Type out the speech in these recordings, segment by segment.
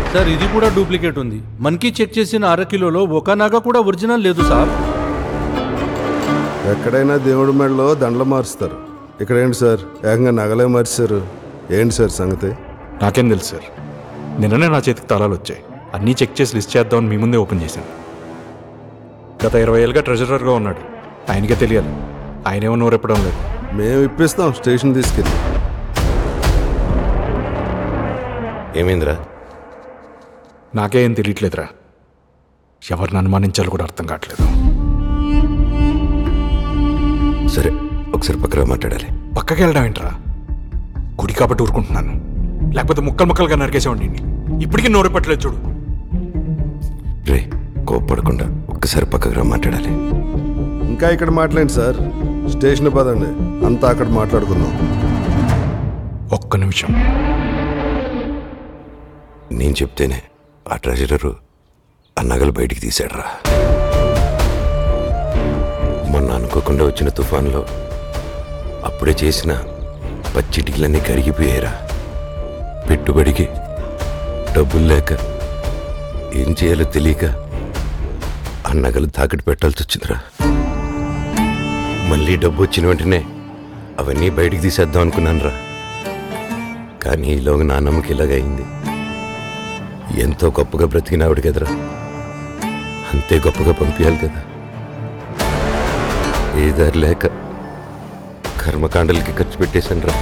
Sir ఇది కూడా duplicate ఉంది. మనకి చెక్ చేసిన 1/2 కిలోలో ఒక నగ కూడా ఒరిజినల్ లేదు సార్. ఎక్కడైనా దేవుడి మెడలో దండలు మారుస్తారు, ఇక్కడ ఏంటి సార్ ఏకంగా నగలే మార్చారు? ఏంటి సార్ సంగతి? నాకేం తెలుసు సార్, నిన్ననే నా చేతికి తాళాలు వచ్చాయి. అన్నీ చెక్ చేసి లిస్ట్ చేద్దామని మీ ముందే ఓపెన్ చేశాను. గత 20 ఏళ్ళుగా ట్రెజరర్గా ఉన్నాడు, ఆయనకే తెలియాలి. ఆయనేమో నోరెప్పడం లేదు. మేము ఇప్పిస్తాం స్టేషన్ తీసుకెళ్ళి. ఏమైందిరా? నాకే ఏం తెలియట్లేదురా. ఎవరిని అనుమానించాలో కూడా అర్థం కావట్లేదు. సరే ఒకసారి పక్కన మాట్లాడాలి. పక్కకి వెళ్ళడం ఏంట్రా? గుడి కాబట్టి ఊరుకుంటున్నాను, లేకపోతే ముక్కలుగా నరికేసేవాడిని. ఇప్పటికీ నోరెప్పట్లేదు చూడు. రే కోప్పడకుండా ఒక్కసారి పక్కకు మాట్లాడాలి. ఇంకా ఇక్కడ మాట్లాడండి సార్, స్టేషన్ పదండి, అంతా అక్కడ మాట్లాడుకుందాం. ఒక్క నిమిషం. నేను చెప్తేనే ఆ ట్రెజరరు ఆ నగలు బయటికి తీశాడురా. మొన్న అనుకోకుండా వచ్చిన తుఫాన్లో అప్పుడే చేసిన పచ్చిటికలన్నీ కరిగిపోయారా. పెట్టుబడికి డబ్బులు లేక ఏం చేయాలో తెలియక ఆ నగలు తాకట్టు పెట్టాల్సి వచ్చిందిరా. మళ్ళీ డబ్బు వచ్చిన వెంటనే అవన్నీ బయటికి తీసేద్దాం అనుకున్నాను రా. కానీ ఈలోగా నా నమ్మకం ఇలాగైంది. ఎంతో గొప్పగా బ్రతికినావిడ కదరా, అంతే గొప్పగా పంపించాలి కదా. ఏ దారి లేక కర్మకాండలకి ఖర్చు పెట్టేశాను రా.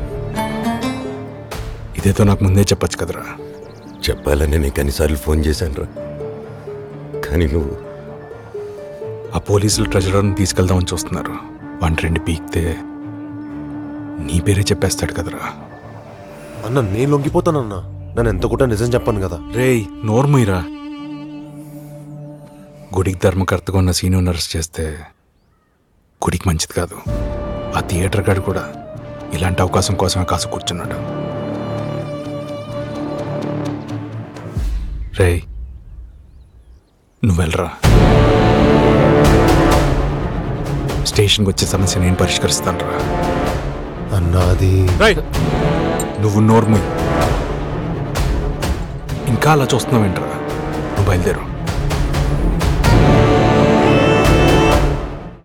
ఇదేదో నాకు ముందే చెప్పచ్చు కదరా. చెప్పాలని నేను ఎన్నిసార్లు ఫోన్ చేశాను రా, కానీ నువ్వు ఆ పోలీసులు ట్రెజరర్ని తీసుకెళ్దామని చూస్తున్నారు. 1-2 పీక్తే నీ పేరే చెప్పేస్తాడు కదరా. అన్న నేను లొంగిపోతానన్నా, నన్ను ఎంత కూడా నిజం చెప్పాను కదా. రేయ్ నోర్ముయిరా. గుడికి ధర్మకర్తగా ఉన్న సీనియర్ నర్స్ చేస్తే గుడికి మంచిది కాదు. ఆ థియేటర్ గాడు కూడా ఇలాంటి అవకాశం కోసమే కాసు కూర్చున్నాడు. రేయ్ నువ్వెళ్ళరా. స్టేషన్కి వచ్చే సమస్య నేను పరిష్కరిస్తాను రా. అన్నా అది నువ్వు నోర్ముయ్. ఇంకా అలా చూస్తున్నావేంట్రా? నువ్వు బయలుదేరు.